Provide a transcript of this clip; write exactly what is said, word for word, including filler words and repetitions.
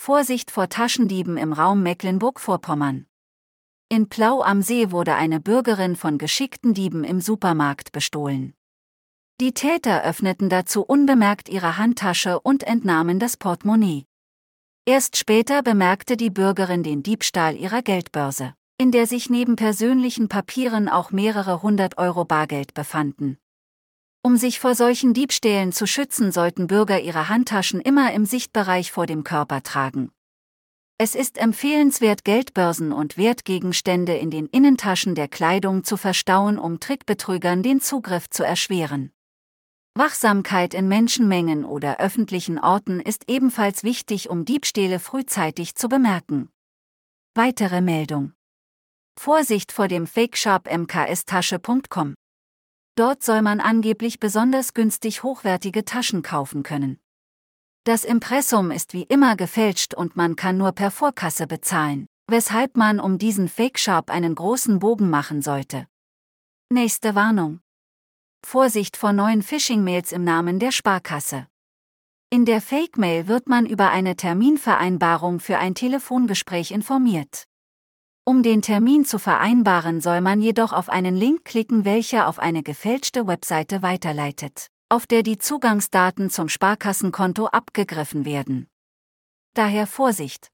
Vorsicht vor Taschendieben im Raum Mecklenburg-Vorpommern. In Plau am See wurde eine Bürgerin von geschickten Dieben im Supermarkt bestohlen. Die Täter öffneten dazu unbemerkt ihre Handtasche und entnahmen das Portemonnaie. Erst später bemerkte die Bürgerin den Diebstahl ihrer Geldbörse, in der sich neben persönlichen Papieren auch mehrere hundert Euro Bargeld befanden. Um sich vor solchen Diebstählen zu schützen, sollten Bürger ihre Handtaschen immer im Sichtbereich vor dem Körper tragen. Es ist empfehlenswert, Geldbörsen und Wertgegenstände in den Innentaschen der Kleidung zu verstauen, um Trickbetrügern den Zugriff zu erschweren. Wachsamkeit in Menschenmengen oder öffentlichen Orten ist ebenfalls wichtig, um Diebstähle frühzeitig zu bemerken. Weitere Meldung: Vorsicht vor dem Fake-Shop m k s tasche punkt com. Dort soll man angeblich besonders günstig hochwertige Taschen kaufen können. Das Impressum ist wie immer gefälscht und man kann nur per Vorkasse bezahlen, weshalb man um diesen Fake-Shop einen großen Bogen machen sollte. Nächste Warnung: Vorsicht vor neuen Phishing-Mails im Namen der Sparkasse. In der Fake-Mail wird man über eine Terminvereinbarung für ein Telefongespräch informiert. Um den Termin zu vereinbaren, soll man jedoch auf einen Link klicken, welcher auf eine gefälschte Webseite weiterleitet, auf der die Zugangsdaten zum Sparkassenkonto abgegriffen werden. Daher Vorsicht!